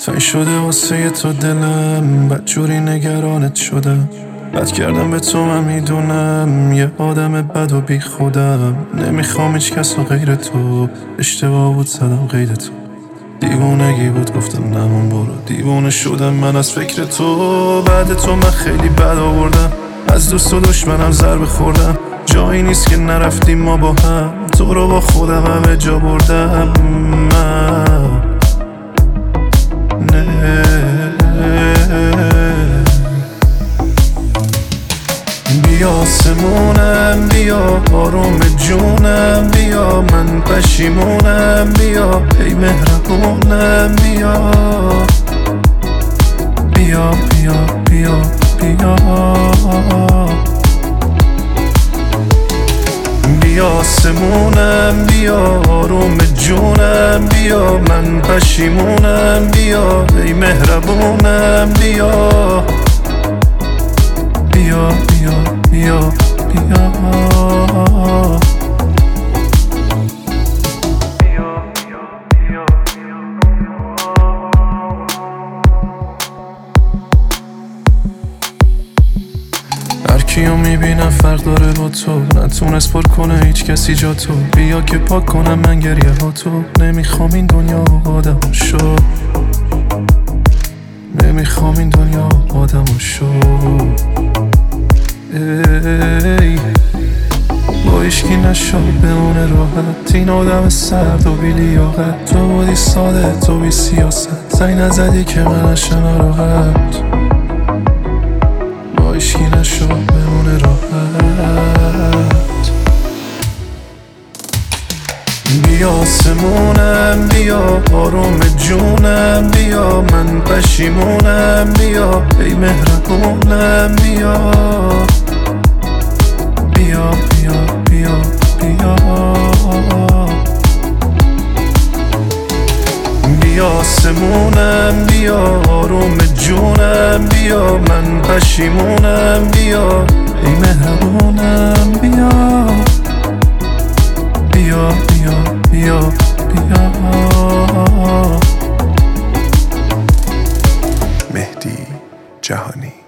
تنگ شده واسه تو دلم، بدجوری نگرانت شدم. بد کردم به تو من میدونم، یه آدم بد و بی خودم. نمیخوام هیچ کس و غیر تو، اشتباه بود زدم غیر تو. دیوونگی بود گفتم نمون برو، دیوونه شدم من از فکر تو. بعد تو من خیلی بد آوردم، از دوست و دشمنم ضربه خوردم. جایی نیست که نرفتیم ما با هم، تو رو با خودم همه جا بردم من. بیا آسمونم، بیا آروم جونم، بیا من پشیمونم، بیا ای مهربونم، بیا بیا بیا بیا بیا بیا آسمونم، بیا آروم جونم، بیا من پشیمونم، بیا ای مهربونم، بیا بیا بیا بیا بیا هر کیو میبینم فرق داره با تو، نتونست پر کنه هیچ کسی جا تو. بیا که پاک کنم من گریه ها تو. نمیخوام این دنیا آدم شو، نمیخوام این دنیا آدم شو. ای با ایشکی نشو بمونه راحت، این آدم سرد و بی لیاقت. تو بودی ساده، تو بی سیاست، زنگ نزدی که من نشم ناراحت. با ایشکی نشو بمونه راحت. بیا آسمونم، بیا آروم جونم، بیا من پشیمونم، بیا ای مهربونم، بیا بیا بیا بیا بیا بیا آسمونم، بیا آروم جونم، بیا من پشیمونم، بیا ای مهربونم، بیا بیا بیا بیا بیا مهدی جهانی.